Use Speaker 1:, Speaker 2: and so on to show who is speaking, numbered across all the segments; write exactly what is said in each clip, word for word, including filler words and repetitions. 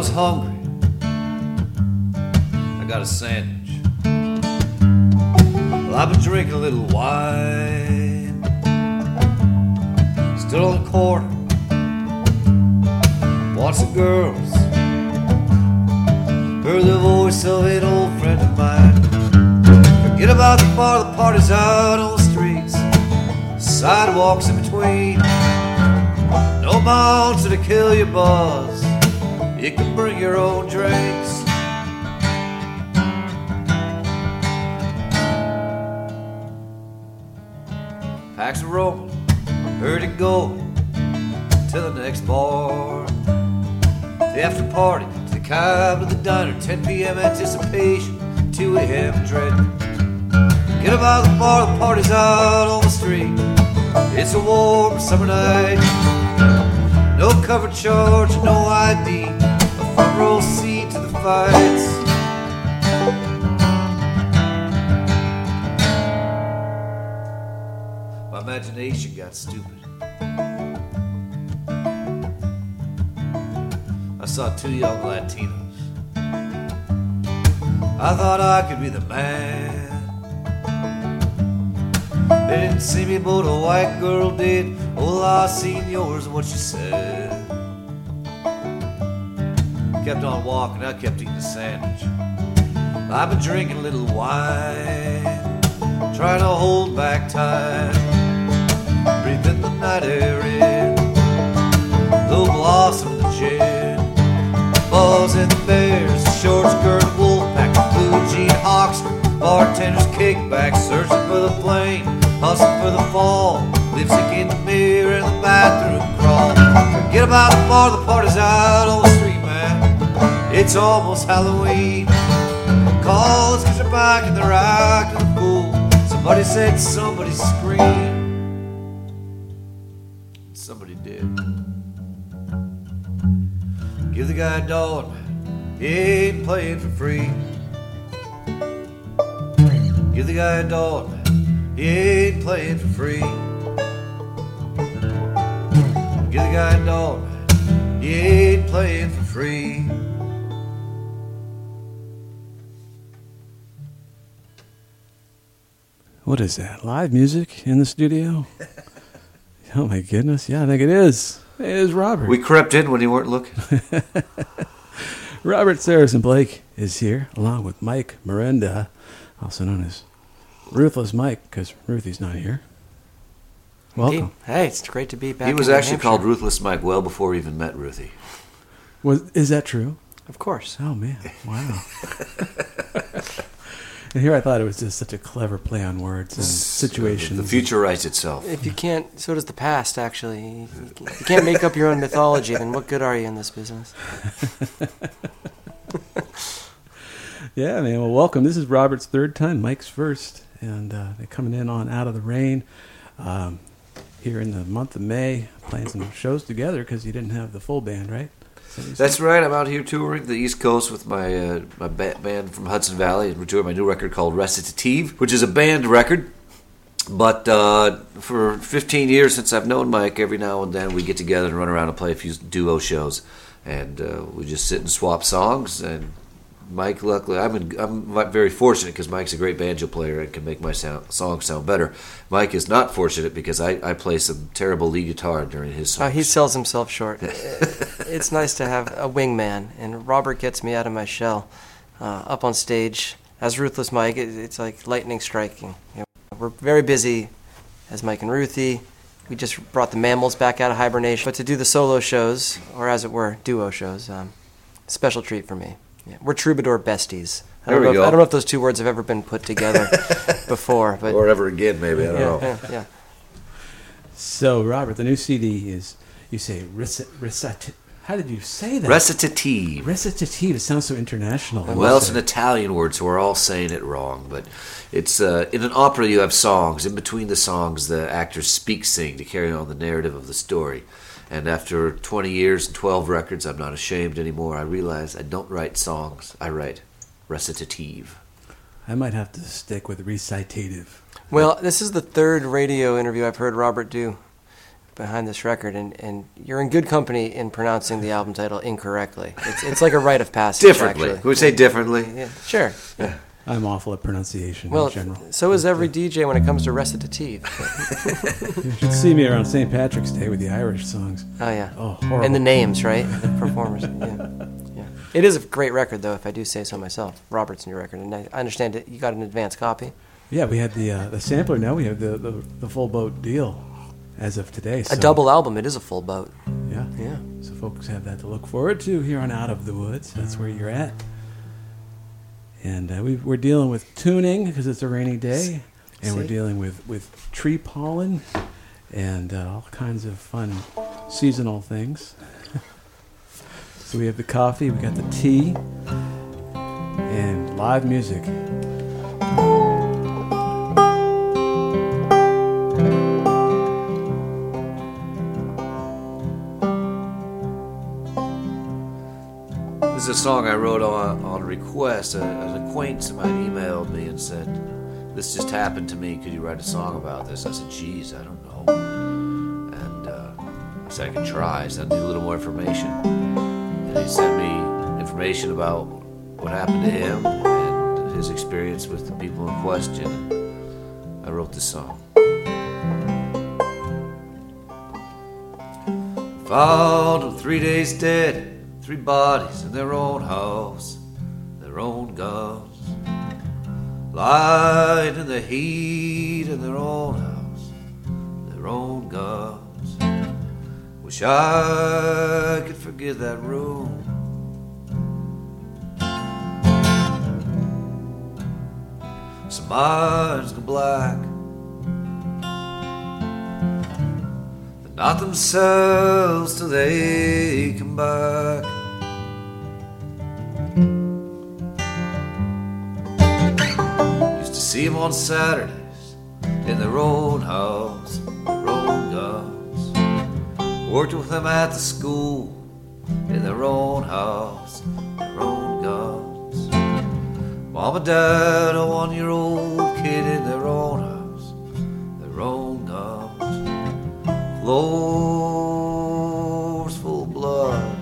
Speaker 1: hungry. I got a sandwich. Well, I've been drinking a little wine. Stood on the corner, watched the girls. Heard the voice of an old friend of mine. Forget about the bar, the party's out on the streets. Sidewalks in between. No bounds to kill your buzz. You can bring your own drinks. Packs are rolling, heard it go to the next bar. The after party, to the cab to the diner. ten p.m. anticipation, two a.m. dread. Get about the bar, the party's out on the street. It's a warm summer night. No cover charge, no I D. A front row seat to the fights. My imagination got stupid. I saw two young Latinos. I thought I could be the man. They didn't see me, but a white girl did. Hola, senors, what she said. Kept on walking, I kept eating a sandwich. I've been drinking a little wine, trying to hold back time. Breathing the night air in, the blossom, the gin. Balls and the bears, the short skirt wolf pack, blue jean Oxford. Bartender's kickback, searching for the plane, hustling for the fall. Lipstick in the mirror in the bathroom crawl. Forget about the bar, the party's out on the street, man. It's almost Halloween. Call us cause they're back and they're acting the fool. Somebody said somebody screamed. Somebody did. Give the guy a dollar, man. He ain't playing for free. Give the guy a dollar, man. He ain't playing for free. Give the guy a dollar, man. He ain't playing for free.
Speaker 2: What is that? Live music in the studio? Oh my goodness. Yeah, I think it is. It is Robert.
Speaker 1: We crept in when you weren't looking.
Speaker 2: Robert Saracen Blake is here, along with Mike Miranda, also known as Ruthless Mike, because Ruthie's not here. Welcome.
Speaker 3: Hey, it's great to be back.
Speaker 1: He was
Speaker 3: in New
Speaker 1: actually
Speaker 3: Hampshire.
Speaker 1: called Ruthless Mike well before we even met Ruthie.
Speaker 2: Was is that true?
Speaker 3: Of course.
Speaker 2: Oh man! Wow. And here I thought it was just such a clever play on words and situations.
Speaker 1: The future writes itself.
Speaker 3: If you can't, so does the past, actually. If you can't make up your own mythology, then what good are you in this business?
Speaker 2: Yeah, man. Well, welcome. This is Robert's third time, Mike's first. And uh, they're coming in on Out of the Rain um, here in the month of May, playing some shows together because you didn't have the full band, right?
Speaker 1: That's right. I'm out here touring the East Coast with my uh, my ba- band from Hudson Valley, and we're touring my new record called Recitative, which is a band record. But uh, for fifteen years since I've known Mike, every now and then we get together and run around and play a few duo shows, and uh, we just sit and swap songs. And Mike, luckily, I'm in, I'm very fortunate because Mike's a great banjo player and can make my sound, songs sound better. Mike is not fortunate because I, I play some terrible lead guitar during his songs.
Speaker 3: Uh, he sells himself short. It's nice to have a wingman, and Robert gets me out of my shell. Uh, up on stage as Ruthless Mike, it, it's like lightning striking. You know, we're very busy as Mike and Ruthie. We just brought the Mammals back out of hibernation. But to do the solo shows, or as it were, duo shows, um, special treat for me. Yeah, we're troubadour besties. I don't,
Speaker 1: there we
Speaker 3: know if,
Speaker 1: go.
Speaker 3: I don't know if those two words have ever been put together before. But
Speaker 1: or ever again, maybe. I don't
Speaker 3: yeah,
Speaker 1: know.
Speaker 3: Yeah, yeah.
Speaker 2: So, Robert, the new C D is, you say, recit, recit, how did you say that?
Speaker 1: Recitative.
Speaker 2: Recitative. It sounds so international.
Speaker 1: Well, it's an Italian word, so we're all saying it wrong. But it's uh, in an opera, you have songs. In between the songs, the actors speak, sing to carry on the narrative of the story. And after twenty years and twelve records, I'm not ashamed anymore. I realize I don't write songs. I write recitative.
Speaker 2: I might have to stick with recitative.
Speaker 3: Well, this is the third radio interview I've heard Robert do. behind this record, and, and you're in good company in pronouncing the album title incorrectly. It's it's like a rite of passage.
Speaker 1: Differently.
Speaker 3: Actually.
Speaker 1: Can we say differently?
Speaker 3: Yeah, sure. Yeah.
Speaker 2: I'm awful at pronunciation
Speaker 3: Well,
Speaker 2: in general.
Speaker 3: so is every D J when it comes to recitative.
Speaker 2: You should see me around Saint Patrick's Day with the Irish songs.
Speaker 3: Oh yeah.
Speaker 2: Oh, horrible.
Speaker 3: And the names, right? The performers. Yeah. Yeah. It is a great record, though, if I do say so myself. Robert's new record, and I understand it. You got an advance copy.
Speaker 2: Yeah, we had the uh, the sampler. Now we have the, the the full boat deal as of today. So,
Speaker 3: A double album. It is a full boat.
Speaker 2: Yeah.
Speaker 3: Yeah.
Speaker 2: So folks have that to look forward to here on Out of the Woods. That's where you're at. And uh, we, we're dealing with tuning because it's a rainy day, and we're
Speaker 3: See?
Speaker 2: dealing with, with tree pollen and uh, all kinds of fun seasonal things. So we have the coffee, we got the tea, and live music.
Speaker 1: This is a song I wrote on, on request. A, an acquaintance of mine emailed me and said, "This just happened to me. Could you write a song about this?" I said, "Geez, I don't know." And uh, I said, "I could try." I said, "I need a little more information." And he sent me information about what happened to him and his experience with the people in question. And I wrote this song. Found him three days dead. Three bodies in their own house, their own guns, lying in the heat in their own house, their own guns. Wish I could forget that room. Some minds go black. They're not themselves till they come back. See them on Saturdays in their own house, their own guns. Worked with them at the school in their own house, their own guns. Mom and dad, a one-year-old kid in their own house, their own guns. Floors full of blood.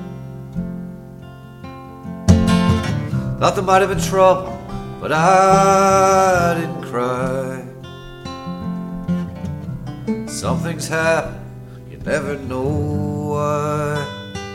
Speaker 1: Thought there might have been trouble, but I didn't cry. Something's happened, you never know why.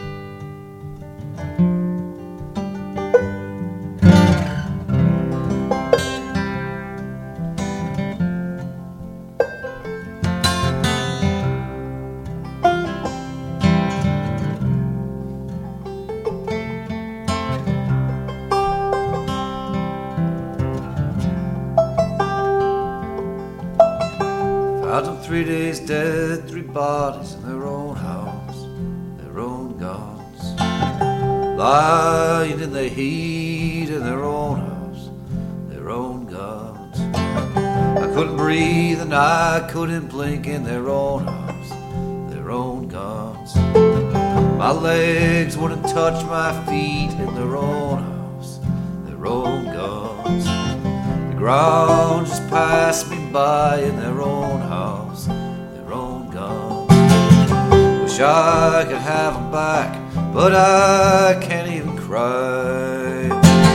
Speaker 1: Found them three days dead, three bodies in their own house, their own guns. Lying in the heat in their own house, their own guns. I couldn't breathe and I couldn't blink in their own house, their own guns. My legs wouldn't touch my feet in their own house, their own guns. The ground just passed me by in their own house, their own guns. Wish I could have them back, but I can't even cry.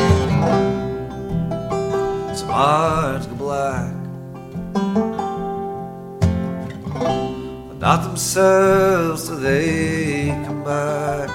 Speaker 1: Some eyes go black, but not themselves till they come back.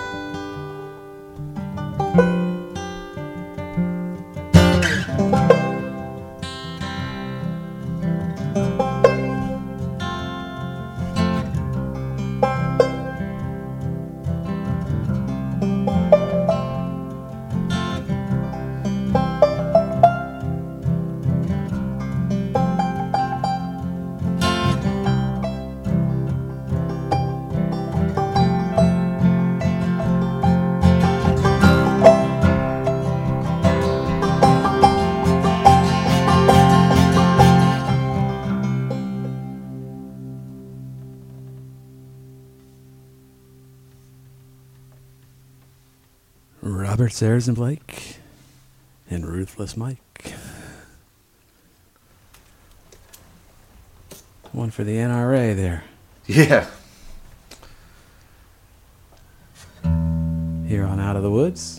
Speaker 2: Robert Sayers and Blake and Ruthless Mike. One for the N R A there.
Speaker 1: Yeah.
Speaker 2: here on Out of the Woods.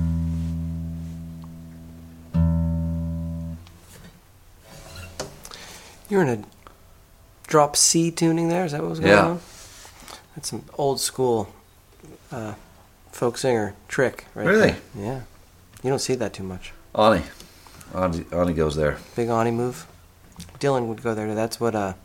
Speaker 3: You're in a drop C tuning there? Is that what was going
Speaker 1: Yeah.
Speaker 3: on? That's some old school uh, folk singer trick, right?
Speaker 1: Really?
Speaker 3: there. Yeah. You don't see that too much.
Speaker 1: Ani. Ani, Ani goes there.
Speaker 3: Big Ani move. Dylan would go there. That's what uh,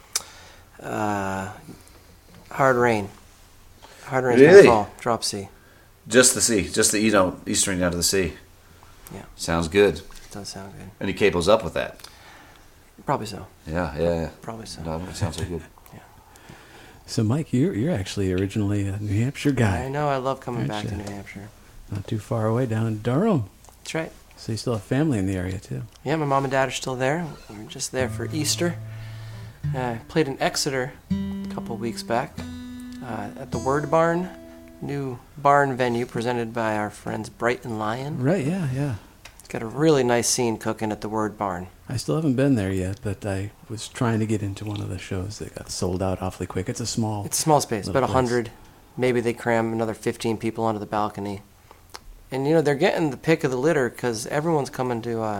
Speaker 3: uh, Hard Rain. Hard Rain's
Speaker 1: Really?
Speaker 3: gonna fall. Drop C.
Speaker 1: Just the C. Just the E down, E string down to the C.
Speaker 3: Yeah.
Speaker 1: Sounds good.
Speaker 3: It does sound good.
Speaker 1: And he capos up with that.
Speaker 3: Probably so.
Speaker 1: Yeah, yeah, yeah.
Speaker 3: Probably so.
Speaker 1: No, it sounds so good.
Speaker 2: So, Mike, you're you're actually originally a New Hampshire
Speaker 3: I
Speaker 2: guy.
Speaker 3: know. I love coming
Speaker 2: Aren't
Speaker 3: back to
Speaker 2: you?
Speaker 3: New Hampshire.
Speaker 2: Not too far away, down in Durham.
Speaker 3: That's right.
Speaker 2: So you still have family in the area, too.
Speaker 3: Yeah, my mom and dad are still there. We were just there for Easter. I uh, played in Exeter a couple weeks back uh, at the Word Barn, new barn venue presented by our friends Brighton Lion.
Speaker 2: Right, yeah, yeah.
Speaker 3: It's got a really nice scene cooking at the Word Barn.
Speaker 2: I still haven't been there yet, but I was trying to get into one of the shows that got sold out awfully quick. It's a small...
Speaker 3: It's a small space,
Speaker 2: Little
Speaker 3: about a
Speaker 2: place.
Speaker 3: hundred. Maybe they cram another fifteen people onto the balcony. And, you know, they're getting the pick of the litter because everyone's coming to uh,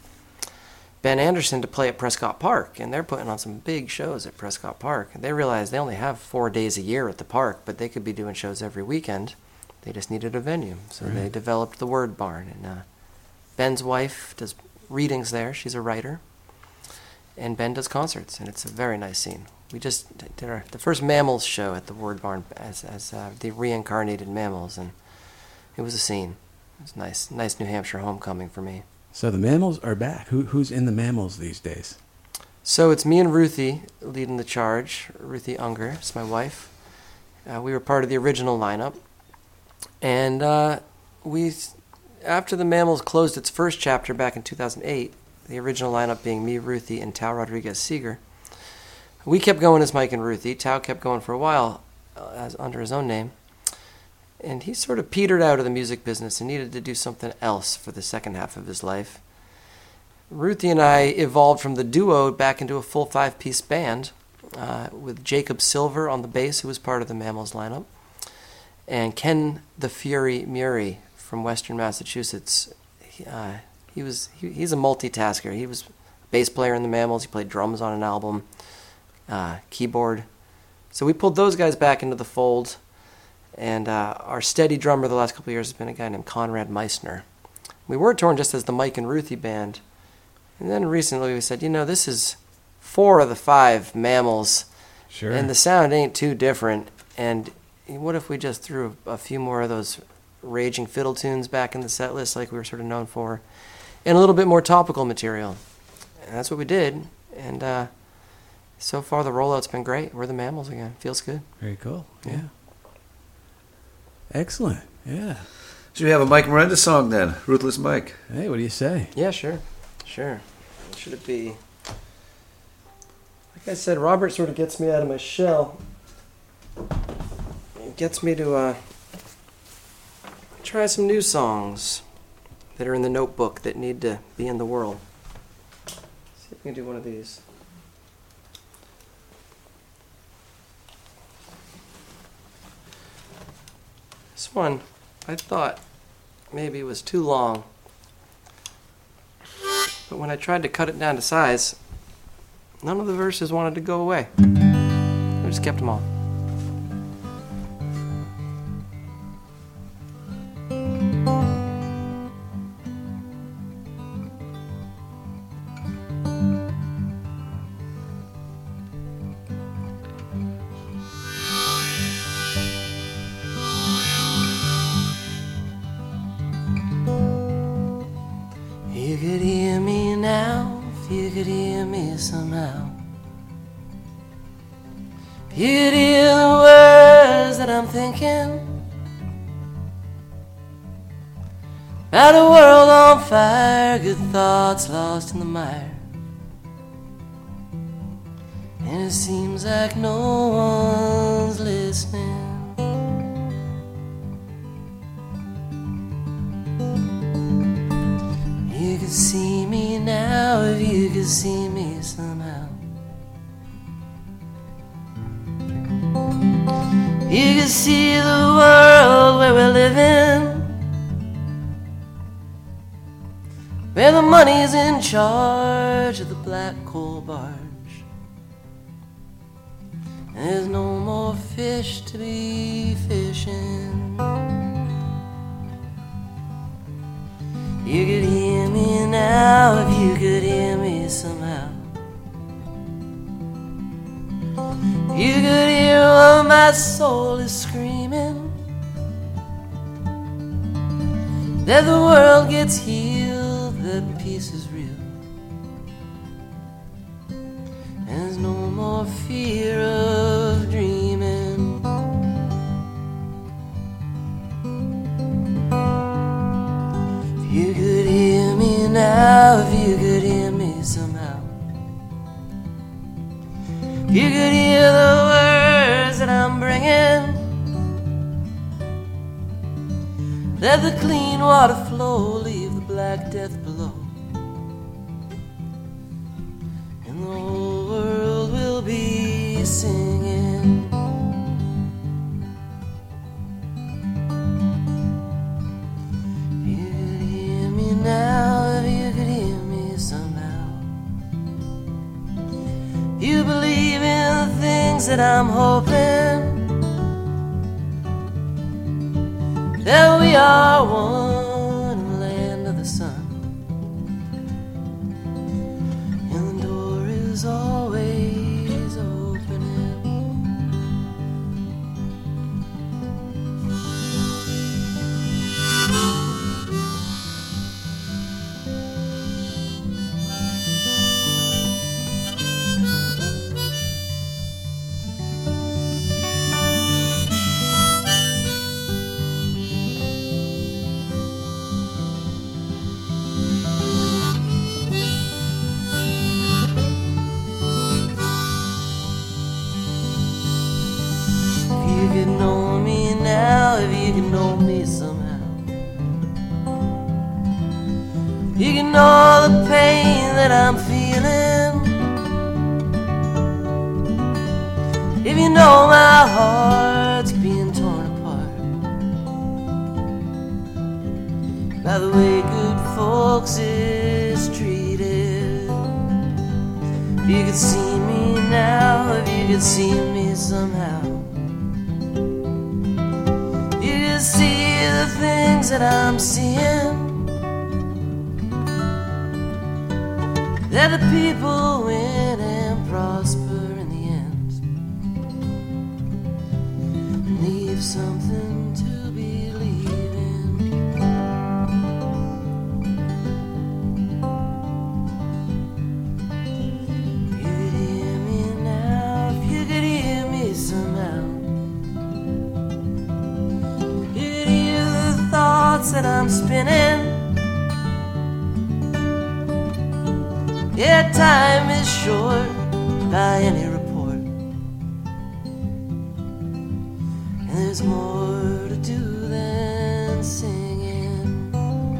Speaker 3: Ben Anderson to play at Prescott Park. And they're putting on some big shows at Prescott Park. And they realize they only have four days a year at the park, but they could be doing shows every weekend. They just needed a venue. So
Speaker 2: Right.
Speaker 3: they developed the Word Barn. And uh, Ben's wife does readings there. She's a writer. And Ben does concerts, and it's a very nice scene. We just did our, the first Mammals show at the Word Barn as, as uh, the reincarnated mammals, and it was a scene. It was nice, nice New Hampshire homecoming for me.
Speaker 2: So the Mammals are back. Who Who's in the Mammals these days?
Speaker 3: So it's me and Ruthie leading the charge. Ruthie Unger is my wife. Uh, we were part of the original lineup, and uh, we, after the Mammals closed its first chapter back in two thousand eight, the original lineup being me, Ruthie, and Tao Rodriguez-Seeger, we kept going as Mike and Ruthie. Tao kept going for a while uh, as under his own name. And he sort of petered out of the music business and needed to do something else for the second half of his life. Ruthie and I evolved from the duo back into a full five-piece band uh, with Jacob Silver on the bass, who was part of the Mammals lineup, and Ken the Fury Murray from Western Massachusetts. He, uh, he was he, he's a multitasker. He was a bass player in the Mammals. He played drums on an album, uh, keyboard. So we pulled those guys back into the fold. And uh, our steady drummer the last couple of years has been a guy named Conrad Meissner. We were touring just as the Mike and Ruthie band. And then recently we said, you know, this is four of the five Mammals.
Speaker 2: Sure.
Speaker 3: And the sound ain't too different. And what if we just threw a few more of those raging fiddle tunes back in the set list like we were sort of known for? And a little bit more topical material. And that's what we did. And uh, so far the rollout's been great. We're the Mammals again. Feels good.
Speaker 2: Very cool. Yeah.
Speaker 3: Yeah.
Speaker 2: Excellent. Yeah.
Speaker 1: Should we have a Mike Miranda song then? Ruthless Mike.
Speaker 2: Hey, what do you say?
Speaker 3: Yeah, sure. Sure. Should it be... Like I said, Robert sort of gets me out of my shell. It gets me to uh, try some new songs that are in the notebook that need to be in the world. See if we can do one of these. This one, I thought maybe it was too long. But when I tried to cut it down to size, none of the verses wanted to go away. I just kept them all. You could hear me now if you could hear me somehow. If you could hear the words that I'm thinking about a world on fire, good thoughts lost in the mire. And it seems like no one's listening. You could see me now if you could see me somehow. You could see the world where we're living, where the money's in charge of the black coal barge. There's no more fish to be fishing. You could hear me now if you could hear me somehow. You could hear what my soul is screaming, that the world gets healed, that peace is real. There's no more fear of dreaming. If you could hear me now, if you could hear me somehow, if you could hear the words that I'm bringing, let the clean water flow, leave the black death below, and the whole world will be singing. If you could hear me now, if you could hear me somehow, you believe in the things that I'm hoping, that we are one in the land of the sun, and the door is always opening. If you could know me now, if you could know me somehow, you can know the pain that I'm feeling. If you know my heart's being torn apart by the way good folks is treated. If you could see me now, if you could see me somehow, you could see the things that I'm seeing, that the people win and prosper in the end, and leave something to believe in. You could hear me now, if you could hear me somehow, you could hear the thoughts that I'm spinning. Yeah, time is short by any report, and there's more to do than singing.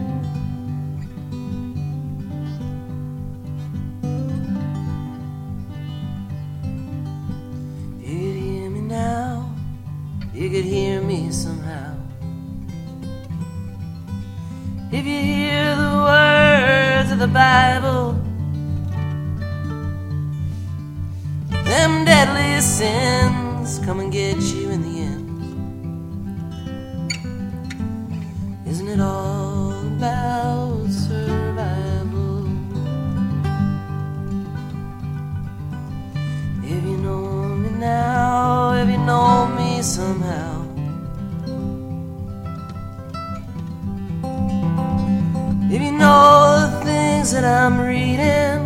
Speaker 3: You could hear me now, you could hear me somehow, if you hear the words of the Bible, them deadly sins come and get you in the end. Isn't it all about survival? If you know me now, if you know me somehow, if you know the things that I'm reading,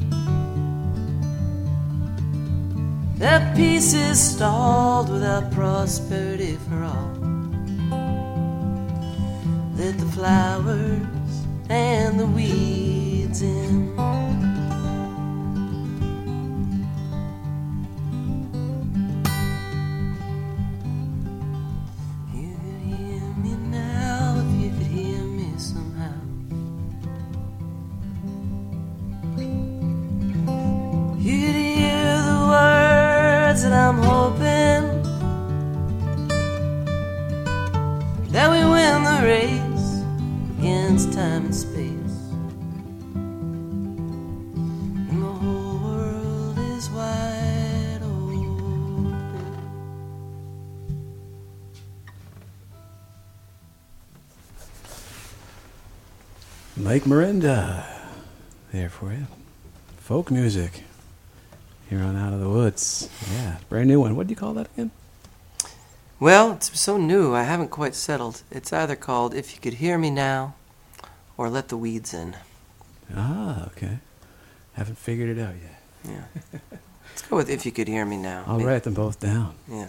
Speaker 3: that peace is stalled without prosperity for all, let the flowers and the weeds in. You could hear me now, if you could hear me somehow, you could hear the words that I'm hoping, that we
Speaker 2: Mike Miranda there for you. Folk music here on Out of the Woods. Yeah, brand new one. What do you call that again?
Speaker 3: Well, it's so new, I haven't quite settled. It's either called If You Could Hear Me Now or Let the Weeds In.
Speaker 2: Ah, okay. Haven't figured it out yet.
Speaker 3: Yeah. Let's go with If You Could Hear Me Now.
Speaker 2: I'll
Speaker 3: Maybe.
Speaker 2: write them both down.
Speaker 3: Yeah.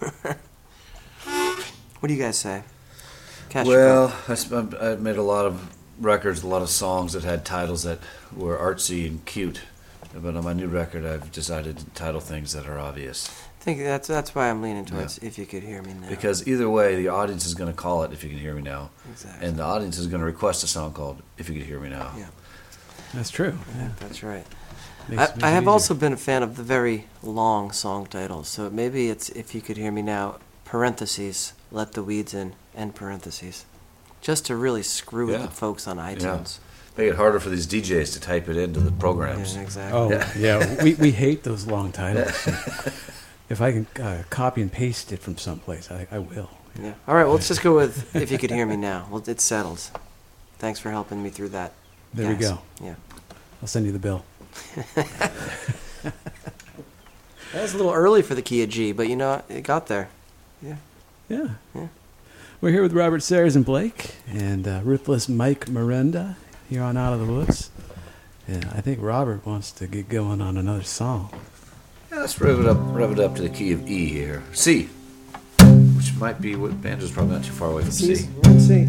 Speaker 3: What do you guys say? Cash
Speaker 1: Well, I sp- I've made a lot of records, a lot of songs that had titles that were artsy and cute. But on my new record, I've decided to title things that are obvious.
Speaker 3: I think that's that's why I'm leaning towards yeah. If You Could Hear Me Now.
Speaker 1: Because either way, the audience is going to call it If You Can Hear Me Now.
Speaker 3: Exactly.
Speaker 1: And the audience is going to request a song called If You Could Hear Me Now.
Speaker 3: Yeah.
Speaker 2: That's true.
Speaker 3: Yeah, that's right.
Speaker 2: Makes,
Speaker 3: I,
Speaker 2: makes
Speaker 3: I have
Speaker 2: easier.
Speaker 3: also been a fan of the very long song titles, so maybe it's If You Could Hear Me Now, parentheses, Let the Weeds In, end parentheses. Just to really screw with
Speaker 1: Yeah.
Speaker 3: the folks on iTunes.
Speaker 1: Make it harder for these D Js to type it into the programs.
Speaker 3: Yeah, exactly.
Speaker 2: Oh,
Speaker 1: Yeah.
Speaker 2: yeah. we, we hate those long titles. If I can uh, copy and paste it from someplace, I, I will.
Speaker 3: Yeah. All right, well, let's just go with If You Could Hear Me Now. Well, it's settled. Thanks for helping me through that.
Speaker 2: There we
Speaker 3: guys.
Speaker 2: go.
Speaker 3: Yeah.
Speaker 2: I'll send you the bill.
Speaker 3: That was a little early for the key of G, but you know, it got there. Yeah.
Speaker 2: Yeah.
Speaker 3: Yeah.
Speaker 2: We're here with Robert Sayers and Blake and uh, Ruthless Mike Miranda here on Out of the Woods. And I think Robert wants to get going on another song.
Speaker 1: Yeah, let's rev it up, rev it up to the key of E here. C, which might be what banjo's probably not too far away from C.
Speaker 3: Let's see.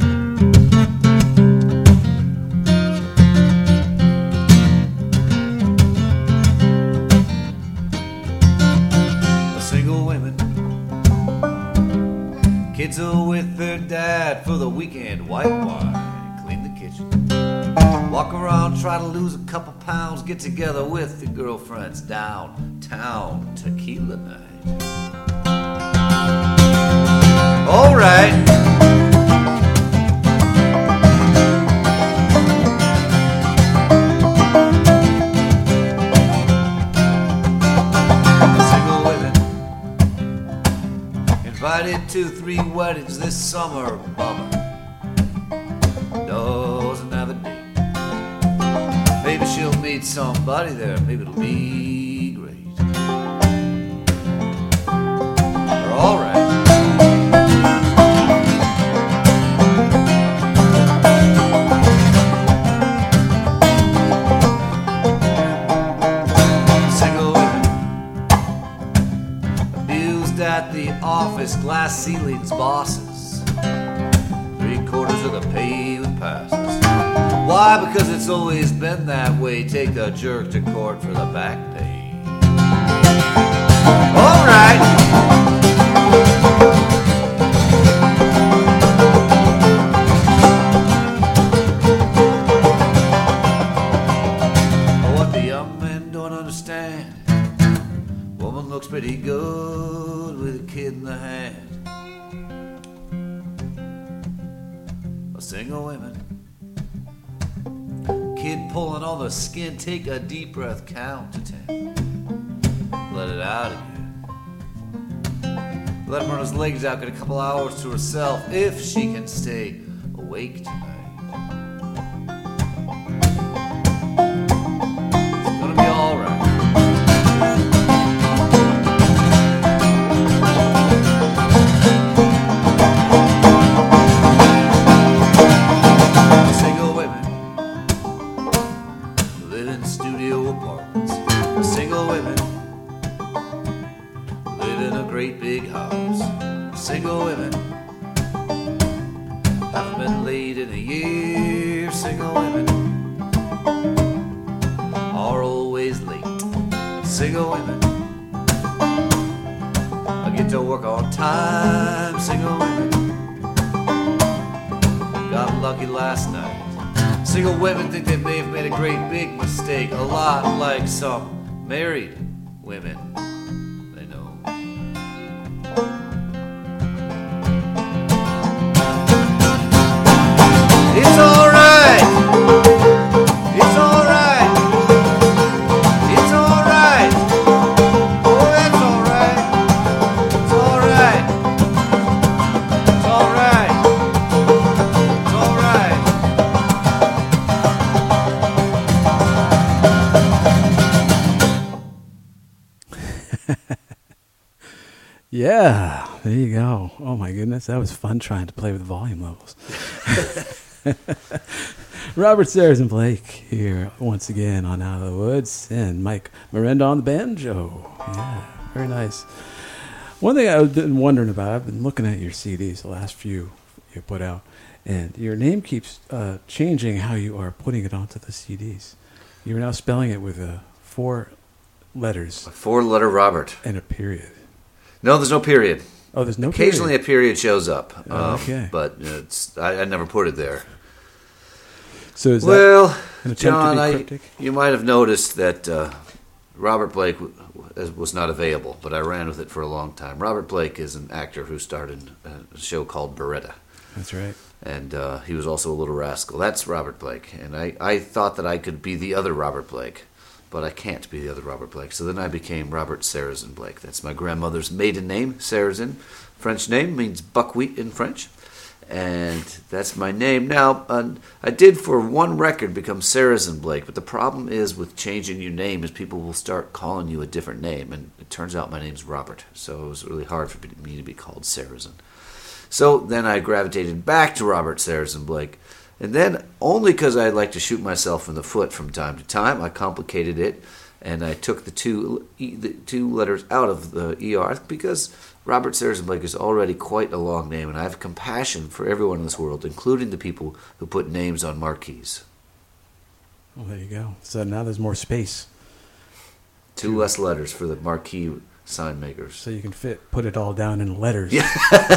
Speaker 1: Single women, kids are with their dad for the weekend. White wine, clean the kitchen. Walk around, try to lose a couple pounds. Get together with the girlfriends downtown. Tequila night. All right. Invited to three weddings this summer, bummer. Doesn't have a date. Maybe she'll meet somebody there. Maybe it'll be great. We're all right. Single women abused at the office, glass ceilings, bosses. Three quarters of the pay with passes. Why? Because it's always been that way. Take a jerk to court for the back pay. All right. What the young men don't understand, woman looks pretty good with a kid in the hand. A single women, kid pulling all the skin. Take a deep breath, count to ten. Let it out again. Let him run his legs out, get a couple hours to herself if she can stay awake tonight. It's gonna be alright. Single women live in studio apartments. Single women live in a great big house. Single women haven't been laid in a year. Single women are always late. Single women I get to work on time. Single women got lucky last night. Single women think they may have made a great big mistake, a lot like some married women they know. It's alright. It's alright. It's alright. Oh, that's alright. It's alright. It's alright. It's alright.
Speaker 2: Yeah, there you go. Oh my goodness, that was fun trying to play with volume levels. Robert Saracen Blake here once again on Out of the Woods, and Mike Miranda on the banjo. Yeah, very nice. One thing I've been wondering about, I've been looking at your C Ds, the last few you put out, and your name keeps uh, changing how you are putting it onto the C Ds. You're now spelling it with uh, four letters.
Speaker 1: A four-letter Robert.
Speaker 2: And a period.
Speaker 1: No, there's no period.
Speaker 2: Oh, there's no
Speaker 1: Occasionally
Speaker 2: period.
Speaker 1: a period shows up.
Speaker 2: Oh,
Speaker 1: um,
Speaker 2: okay.
Speaker 1: But it's I, I never put it there.
Speaker 2: So is
Speaker 1: well,
Speaker 2: that an attempt
Speaker 1: John,
Speaker 2: to be
Speaker 1: I,
Speaker 2: cryptic?
Speaker 1: you might have noticed that uh, Robert Blake w- w- was not available, but I ran with it for a long time. Robert Blake is an actor who starred in a show called Beretta.
Speaker 2: That's right.
Speaker 1: And uh, he was also a little rascal. That's Robert Blake. And I, I thought that I could be the other Robert Blake, but I can't be the other Robert Blake. So then I became Robert Saracen Blake. That's my grandmother's maiden name, Saracen. French name means buckwheat in French. And that's my name. Now, uh, I did for one record become Saracen Blake, but the problem is with changing your name is people will start calling you a different name. And it turns out my name's Robert, so it was really hard for me to be called Saracen. So then I gravitated back to Robert Saracen Blake. And then, only because I like to shoot myself in the foot from time to time, I complicated it, and I took the two e, the two letters out of the E R, because Robert Saracen Blake is already quite a long name, and I have compassion for everyone in this world, including the people who put names on marquees.
Speaker 2: Well, there you go. So now there's more space.
Speaker 1: Two, two. less letters for the marquee sign makers.
Speaker 2: So you can fit put it all down in letters.
Speaker 1: Yeah.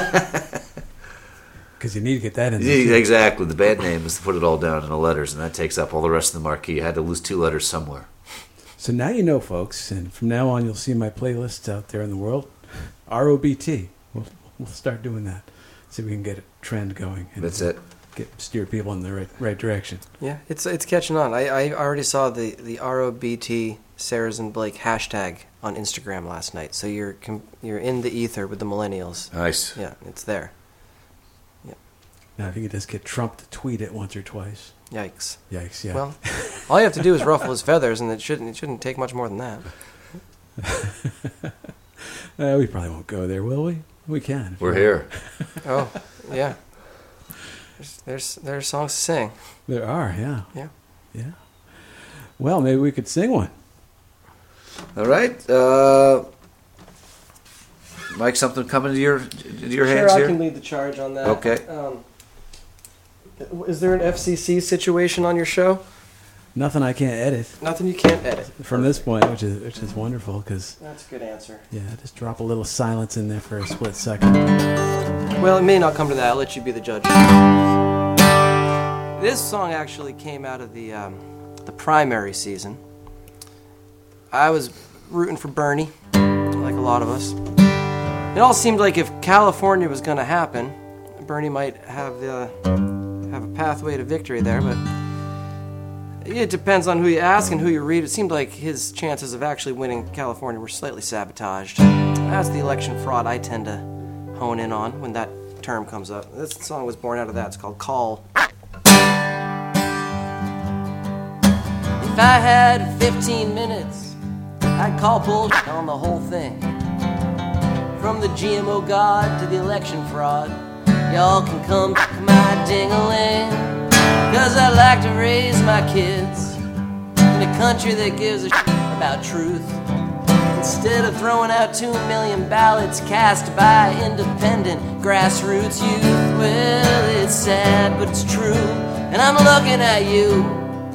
Speaker 2: Because you need to get that in there.
Speaker 1: Yeah,
Speaker 2: too.
Speaker 1: exactly. The bad name is to put it all down in the letters, and that takes up all the rest of the marquee. I had to lose two letters somewhere.
Speaker 2: So now you know, folks, and from now on you'll see my playlists out there in the world. R O B T. We'll, we'll start doing that. See if we can get a trend going. And
Speaker 1: That's it.
Speaker 2: Get steer people in the right right direction.
Speaker 3: Yeah, it's it's catching on. I, I already saw the, the R O B T Saracen Blake hashtag on Instagram last night. So you're com- you're in the ether with the millennials.
Speaker 1: Nice.
Speaker 3: Yeah, it's there.
Speaker 2: Now, if you could just get Trump to tweet it once or twice.
Speaker 3: Yikes.
Speaker 2: Yikes, yeah.
Speaker 3: Well, all you have to do is ruffle his feathers, and it shouldn't it shouldn't take much more than that.
Speaker 2: uh, we probably won't go there, will we? We can.
Speaker 1: We're here.
Speaker 3: Oh, yeah. There's, there's there's songs to sing.
Speaker 2: There are, yeah.
Speaker 3: Yeah.
Speaker 2: Yeah. Well, maybe we could sing one.
Speaker 1: All right. Uh, Mike, something coming to your to your
Speaker 3: sure,
Speaker 1: hands
Speaker 3: I
Speaker 1: here?
Speaker 3: can lead the charge on that.
Speaker 1: Okay.
Speaker 3: Um, is there an F C C situation on your show?
Speaker 2: Nothing I can't edit.
Speaker 3: Nothing you can't edit.
Speaker 2: From this point, which is which is wonderful, because
Speaker 3: That's a good answer.
Speaker 2: yeah, just drop a little silence in there for a split second.
Speaker 3: Well, it may not come to that. I'll let you be the judge. This song actually came out of the um, the primary season. I was rooting for Bernie, like a lot of us. It all seemed like if California was going to happen, Bernie might have the have a pathway to victory there, but it depends on who you ask and who you read. It seemed like his chances of actually winning California were slightly sabotaged. That's the election fraud I tend to hone in on when that term comes up. This song was born out of that. It's called Call. If I had fifteen minutes, I'd call bullshit on the whole thing. From the G M O god to the election fraud, y'all can come to my ding-a-ling. Cause I like to raise my kids in a country that gives a shit about truth. Instead of throwing out two million ballots cast by independent grassroots youth. Well, it's sad, but it's true, and I'm looking at you.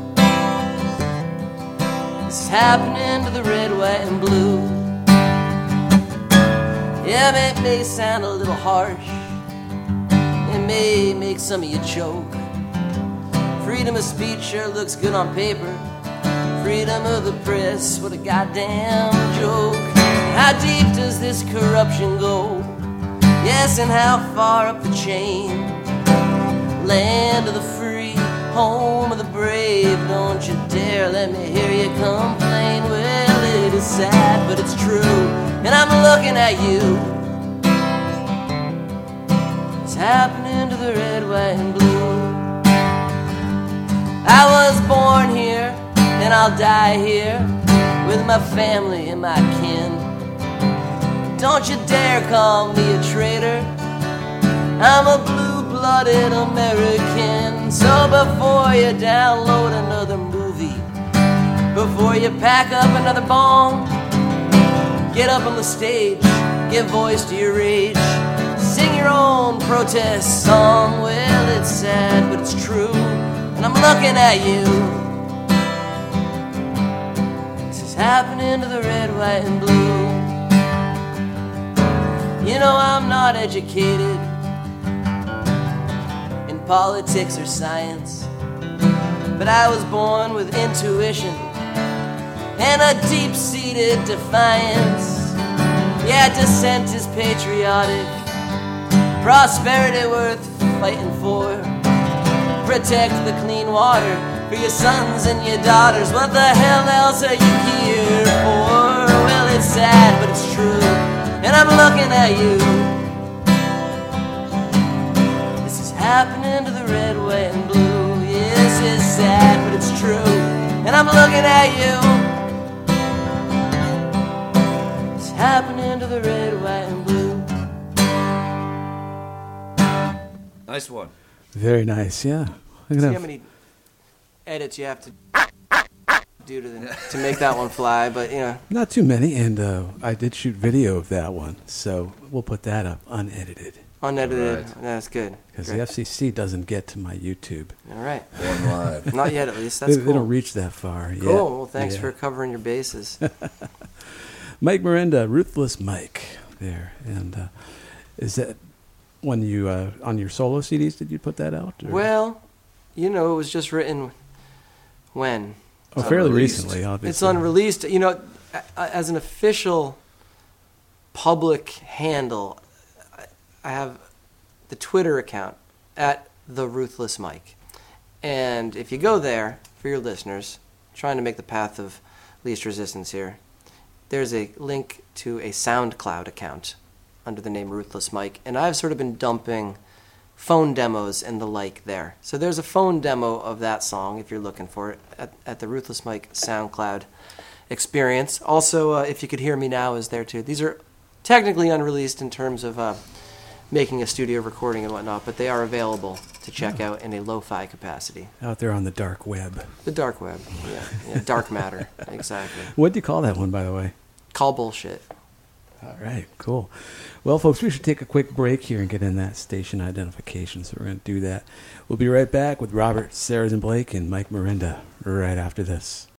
Speaker 3: It's happening to the red, white, and blue. Yeah, it may sound a little harsh. It may make some of you choke. Freedom of speech sure looks good on paper. Freedom of the press, what a goddamn joke. How deep does this corruption go? Yes, and how far up the chain? Land of the free, home of the brave. Don't you dare let me hear you complain. Well, it is sad, but it's true, and I'm looking at you. It's happening to the red, white, and blue. I was born here, and I'll die here with my family and my kin. Don't you dare call me a traitor. I'm a blue-blooded American. So before you download another movie, before you pack up another bomb, get up on the stage, give voice to your rage, sing your own protest song. Well, it's sad, but it's true, and I'm looking at you. This is happening to the red, white, and blue. You know I'm not educated in politics or science, but I was born with intuition and a deep-seated defiance. Yeah, dissent is patriotic, prosperity worth fighting for. Protect the clean water for your sons and your daughters. What the hell else are you here for? Well, it's sad, but it's true, and I'm looking at you. This is happening to the red, white, and blue. Yes, it's sad, but it's true, and I'm looking at you. Happening to the red, white, and blue.
Speaker 1: Nice one.
Speaker 2: Very nice, yeah. Look at
Speaker 3: See
Speaker 2: that.
Speaker 3: how many edits you have to do to the, to make that one fly, but you know.
Speaker 2: Not too many, and uh, I did shoot video of that one, so we'll put that up unedited.
Speaker 3: Unedited.
Speaker 1: Right.
Speaker 3: That's good.
Speaker 2: Because
Speaker 3: Great.
Speaker 2: the F C C doesn't get to my YouTube.
Speaker 3: All right.
Speaker 1: One live.
Speaker 3: Not yet, at least. That's
Speaker 2: they,
Speaker 3: cool.
Speaker 2: they don't reach that far yet.
Speaker 3: Cool. Well, thanks
Speaker 2: Yeah.
Speaker 3: for covering your bases.
Speaker 2: Mike Miranda, Ruthless Mike, there. And uh, is that when you, uh, on your solo C Ds, did you put that out? Or?
Speaker 3: Well, you know, it was just written when?
Speaker 2: Oh, fairly
Speaker 1: unreleased.
Speaker 2: recently, obviously.
Speaker 3: It's unreleased. You know, a- as an official public handle, I- I have the Twitter account at The Ruthless Mike. And if you go there, for your listeners, trying to make the path of least resistance here, there's a link to a SoundCloud account under the name Ruthless Mike, and I've sort of been dumping phone demos and the like there. So there's a phone demo of that song if you're looking for it at, at the Ruthless Mike SoundCloud experience. Also, uh, If You Could Hear Me Now is there too. These are technically unreleased in terms of uh, making a studio recording and whatnot, but they are available to check
Speaker 2: Oh.
Speaker 3: out in a lo-fi capacity.
Speaker 2: Out there on the dark web.
Speaker 3: The dark web, yeah, yeah dark matter, exactly.
Speaker 2: What do you call that one, by the way?
Speaker 3: Call bullshit.
Speaker 2: All right, cool. Well, folks, we should take a quick break here and get in that station identification, so we're going to do that. We'll be right back with Robert, Sarah, and Blake, and Mike Miranda right after this.